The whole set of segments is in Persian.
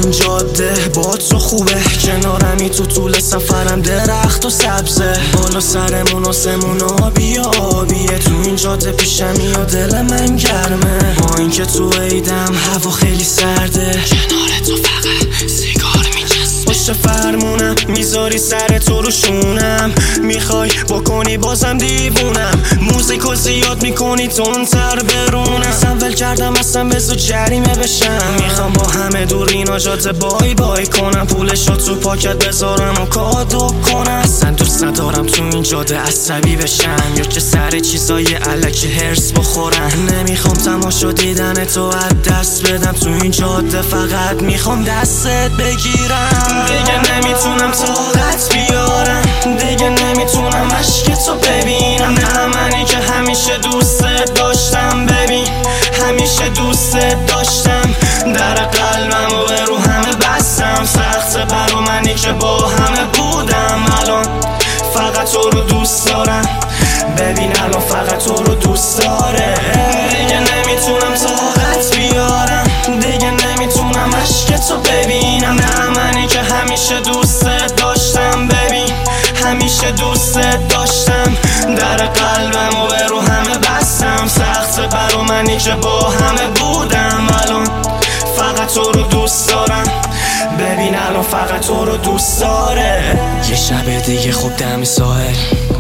این جاده با تو خوبه، کنارمی تو طول سفرم درخت و سبزه، بالا سرمون آسمون آبی آبیه، تو این جاده پیشمی و دل من گرمه، با اینکه تو عیدم هوا خیلی سرده، کنار تو فقط سیگار میچسبه، پشت فرمونم میذاری سر تو رو شونم، میخوای بکنی بازم دیوونم، موزیکو زیاد میکنی تندتر برونم، سنول کردم اصلا بزو جریمه بشم، میخوام با همه دور اینا جاده بای بای کنم، پولشو تو پاکت بذارم و کادو کنم، اصلا دوست ندارم تو این جاده عصبی بشم یا که سر چیزای الکی هرس بخورم، نمیخوام تماشا دیدن تو از دست بدم، تو این جاده فقط میخوام دستت بگیرم، دیگه نمیتونم طاقت بیارم، دیگه نمیتونم عشق تو ببینم، نه منی که همیشه دوستت داشتم، ببین همیشه دوستت داشتم، در قلبم و رو همه بستم، سخته برا منی که با همه بودم، الان فقط تو رو دوست دارم، ببین الان فقط تو رو دوست داره، دیگه نمیتونم طاقت بیارم، دیگه نمیتونم عشق تو ببینم، نه منی که همیشه دوستت داشتم، ببین همیشه دوستت داشتم، در قلبم و رو همه بستم، سخته برا منی که با همه بودم، الان فقط تو رو دوست دارم، ببین الان فقط تو رو دوست داره. یه شب دیگه خوب دم ساحل،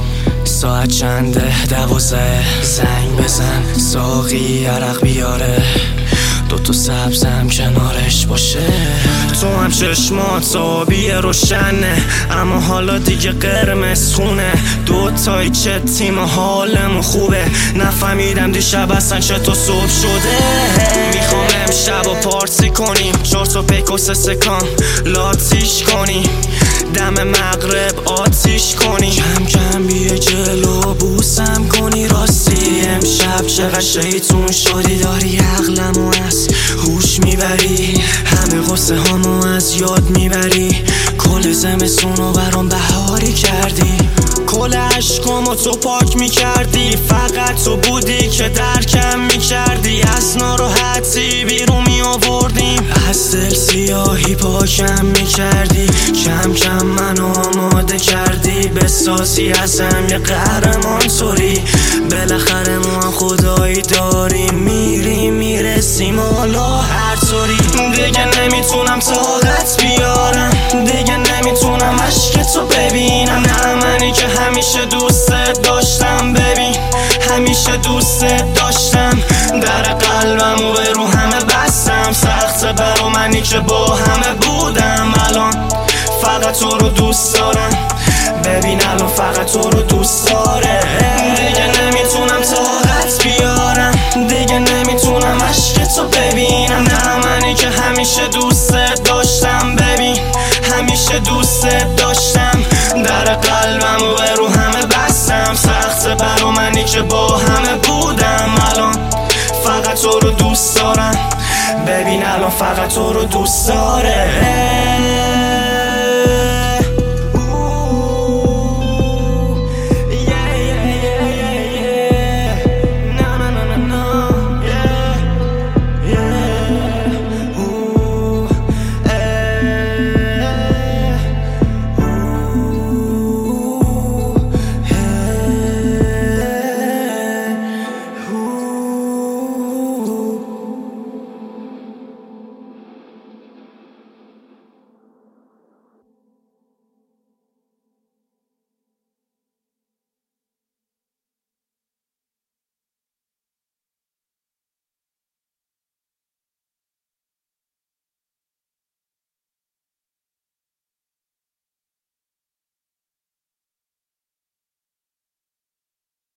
ساعت چنده 12، زنگ بزن ساقی عرق بیاره، دوتا سبزم کنارش باشه، تو هم چشمات آبی روشنه اما حالا دیگه قرمز خونه، دوتایی چه تیم حالمون خوبه، نفهمیدم دیشب اصلا چطور صبح شده، میخوام امشب و پارتی کنیم، 4 تا پیک و 3 سکان لاتیش کنیم، دم مغرب آتیش کنیم، کم کم بیه جلو بوسم کنی، راستی امشب چقدر شیطون شدی، داری عقلمو از هوش میبری، همه غصه هامو از یاد میبری، کل زمستونو برام بهاری کردی، کل عشقامو تو پاک میکردی، فقط تو بودی که درکم میکردی، از ناراحتی بیرون میآوردیم، از دل سیاهی پاکم میکردی، کم کم منو آماده کردی، بسازی ازم یه قهرمان طوری، بالاخره ما خدایی داریم، میریم میرسیم حالا هر طوری، دیگه نمیتونم طاقت بیارم، دیگه نمیتونم عشق تو ببینم، نه منی که همیشه دوستت داشتم، ببین همیشه دوستت داشتم، در قلبم و رو همه بستم، سخته برا منی که با همه بودم، الان فقط تو رو دوست دارم، ببین الان فقط تو رو دوست داره، دیگه نمیتونم طاقت بیارم، دیگه نمیتونم عشق تو ببینم، نه منی که همیشه دوستت داشتم، ببین همیشه دوستت داشتم، در قلبم و رو همه بستم، سخته برا منی که با همه بودم، الان فقط تو رو دوست دارم، ببین الان فقط تو رو دوست داره.